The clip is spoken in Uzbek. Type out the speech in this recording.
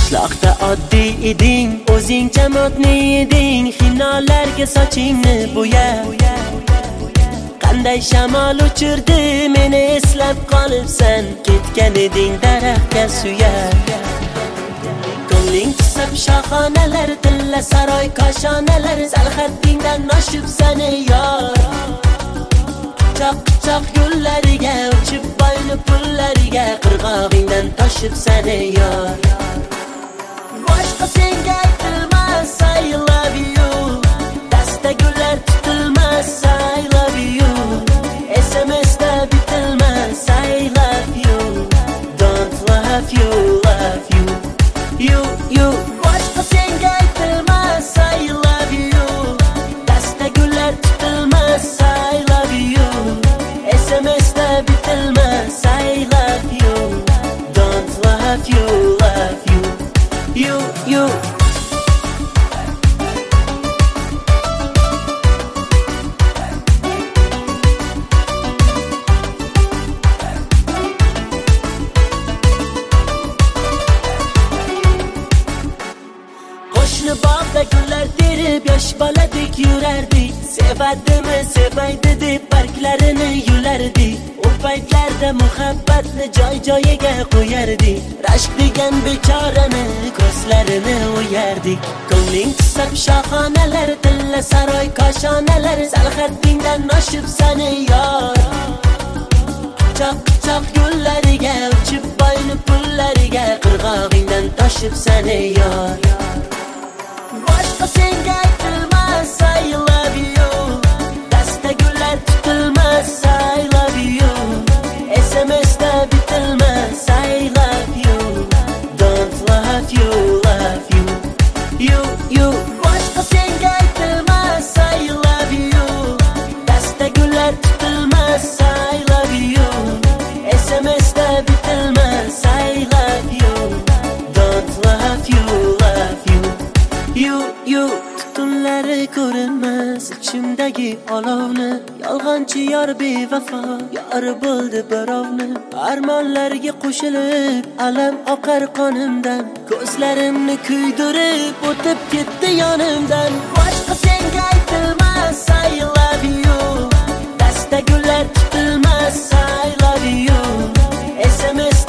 Qishloqda oddiy eding, o'zing jamotni eding, xinolarga sochingni bo'yab. Qanday shamol uchirdi meni eslab qolibsan, ketgan eding daraxtga suyab. Ko'ngling tusab shoxonalar, tilla saroy koshonalar, salxatingdan oshib seni yor. Choq yo'llariga uchib boyni pullariga, qirg'og'ingdan toshib seni yor. Boshqa senga aytilmas I love you, dasta gullar tutilmas I love you, SMS'da bitilmas I love you, don't love you, love you, you. Boshqa senga aytilmas I love you, dasta gullar tutilmas I love you, SMS'da bitilmas I love you, don't love you, love you, you. Qo'shni bog'da gullar terib yosh boladek yurardik, sevadimi sevmaydi deb barglarini yulardik. O paytlarda muhabbatni joy-joyiga qo'yardik, rashk degan bechorani ko'zlarini o'yardik. Ko'ngling tusab shoxonalar, tilla saroy koshonalar, salxatingdan oshib seni yor. Choq yo'llariga uchib boyni pullariga, qirg'og'ingdan toshib seni yor. Boshqa senga aytilmas I love you, dasta gullar tutilmas I love you, SMS'da bitilmas I love you, don't love you, love you, you. Boshqa senga aytilmas I love you, dasta gullar tutilmas I love you, SMS'da bitilmas I love you, don't love you, love you, you. Tutunlari ko'rinmas ichimdagi olovni, yolg'onchi yor bevafo yor bo'ldi birovni. Armonlarga qo'shilib alam oqar qonimdan, ko'zlarimni kuydirib o'tib ketdi yonimdan. Boshqa senga aytilmas I love you, dasta gullar tutilmas I love you, SMS